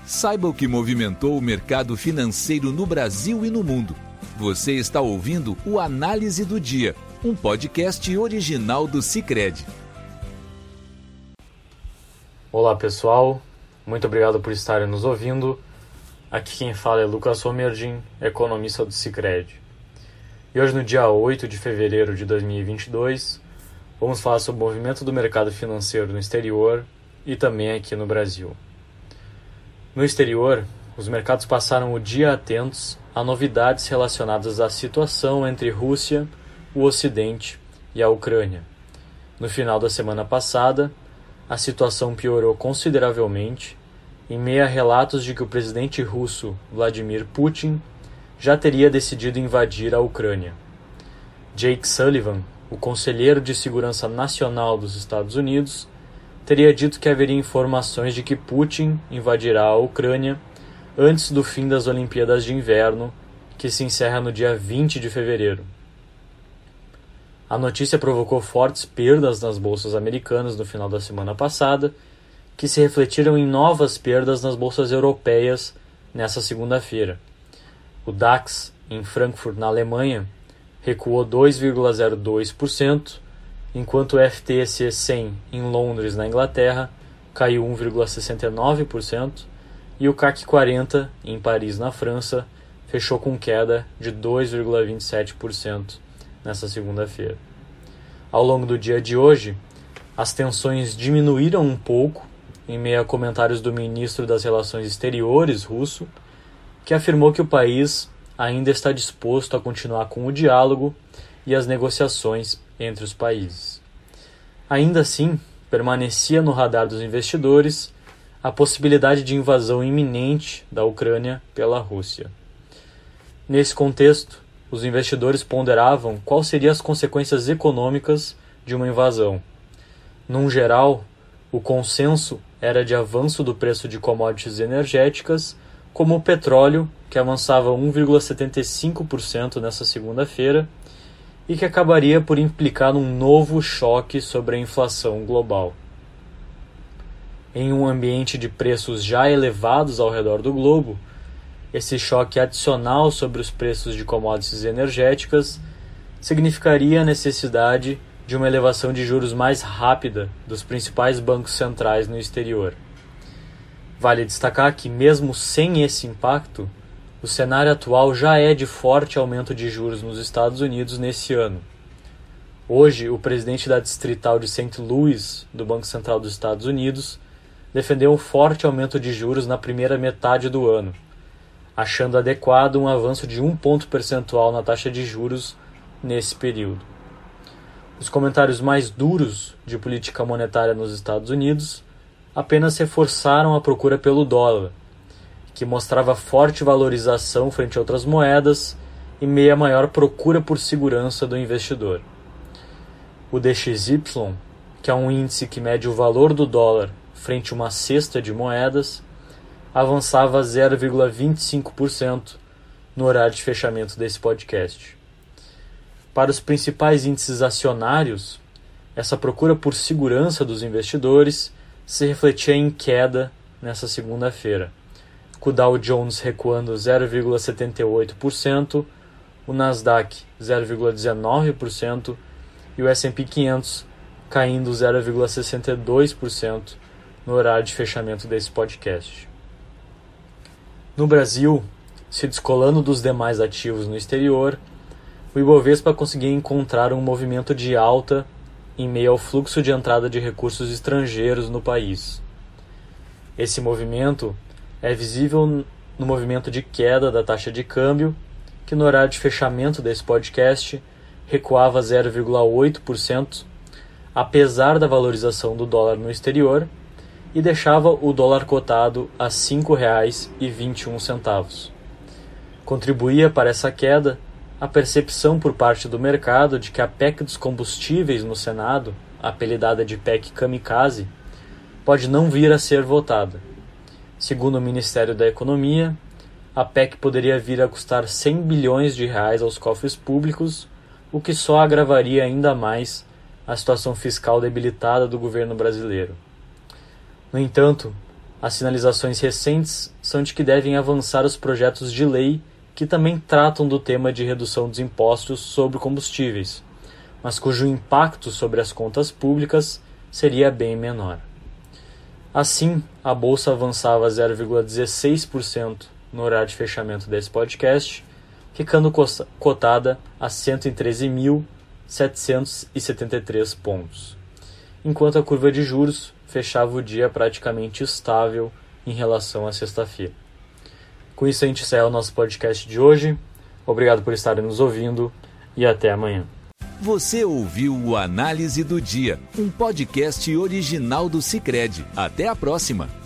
Saiba o que movimentou o mercado financeiro no Brasil e no mundo. Você está ouvindo o Análise do Dia, um podcast original do Sicredi. Olá pessoal, muito obrigado por estarem nos ouvindo. Aqui quem fala é Lucas Homergin, economista do Sicredi. E hoje, no dia 8 de fevereiro de 2022, vamos falar sobre o movimento do mercado financeiro no exterior e também aqui no Brasil. No exterior, os mercados passaram o dia atentos a novidades relacionadas à situação entre Rússia, o Ocidente e a Ucrânia. No final da semana passada, a situação piorou consideravelmente em meio a relatos de que o presidente russo Vladimir Putin já teria decidido invadir a Ucrânia. Jake Sullivan, o conselheiro de segurança nacional dos Estados Unidos, teria dito que haveria informações de que Putin invadirá a Ucrânia antes do fim das Olimpíadas de Inverno, que se encerra no dia 20 de fevereiro. A notícia provocou fortes perdas nas bolsas americanas no final da semana passada, que se refletiram em novas perdas nas bolsas europeias nesta segunda-feira. O DAX, em Frankfurt, na Alemanha, recuou 2,02%, enquanto o FTSE 100 em Londres, na Inglaterra, caiu 1,69%, e o CAC 40 em Paris, na França, fechou com queda de 2,27% nesta segunda-feira. Ao longo do dia de hoje, as tensões diminuíram um pouco em meio a comentários do ministro das Relações Exteriores russo, que afirmou que o país ainda está disposto a continuar com o diálogo e as negociações entre os países. Ainda assim, permanecia no radar dos investidores a possibilidade de invasão iminente da Ucrânia pela Rússia. Nesse contexto, os investidores ponderavam quais seriam as consequências econômicas de uma invasão. Num geral, o consenso era de avanço do preço de commodities energéticas, como o petróleo, que avançava 1,75% nessa segunda-feira, e que acabaria por implicar num novo choque sobre a inflação global. Em um ambiente de preços já elevados ao redor do globo, esse choque adicional sobre os preços de commodities energéticas significaria a necessidade de uma elevação de juros mais rápida dos principais bancos centrais no exterior. Vale destacar que, mesmo sem esse impacto, o cenário atual já é de forte aumento de juros nos Estados Unidos nesse ano. Hoje, o presidente da Distrital de St. Louis, do Banco Central dos Estados Unidos, defendeu um forte aumento de juros na primeira metade do ano, achando adequado um avanço de 1 ponto percentual na taxa de juros nesse período. Os comentários mais duros de política monetária nos Estados Unidos apenas reforçaram a procura pelo dólar, que mostrava forte valorização frente a outras moedas e meio a maior procura por segurança do investidor. O DXY, que é um índice que mede o valor do dólar frente a uma cesta de moedas, avançava 0,25% no horário de fechamento desse podcast. Para os principais índices acionários, essa procura por segurança dos investidores se refletia em queda nessa segunda-feira, com o Dow Jones recuando 0,78%, o Nasdaq 0,19% e o S&P 500 caindo 0,62% no horário de fechamento desse podcast. No Brasil, se descolando dos demais ativos no exterior, o Ibovespa conseguia encontrar um movimento de alta em meio ao fluxo de entrada de recursos estrangeiros no país. Esse movimento é visível no movimento de queda da taxa de câmbio, que no horário de fechamento desse podcast recuava 0,8%, apesar da valorização do dólar no exterior, e deixava o dólar cotado a R$ 5,21. Contribuía para essa queda a percepção por parte do mercado de que a PEC dos combustíveis no Senado, apelidada de PEC Kamikaze, pode não vir a ser votada. Segundo o Ministério da Economia, a PEC poderia vir a custar 100 bilhões de reais aos cofres públicos, o que só agravaria ainda mais a situação fiscal debilitada do governo brasileiro. No entanto, As sinalizações recentes são de que devem avançar os projetos de lei que também tratam do tema de redução dos impostos sobre combustíveis, mas cujo impacto sobre as contas públicas seria bem menor. Assim, a Bolsa avançava 0,16% no horário de fechamento desse podcast, ficando cotada a 113.773 pontos, enquanto a curva de juros fechava o dia praticamente estável em relação à sexta-feira. Com isso a gente encerra o nosso podcast de hoje. Obrigado por estarem nos ouvindo e até amanhã. Você ouviu o Análise do Dia, um podcast original do Sicredi. Até a próxima!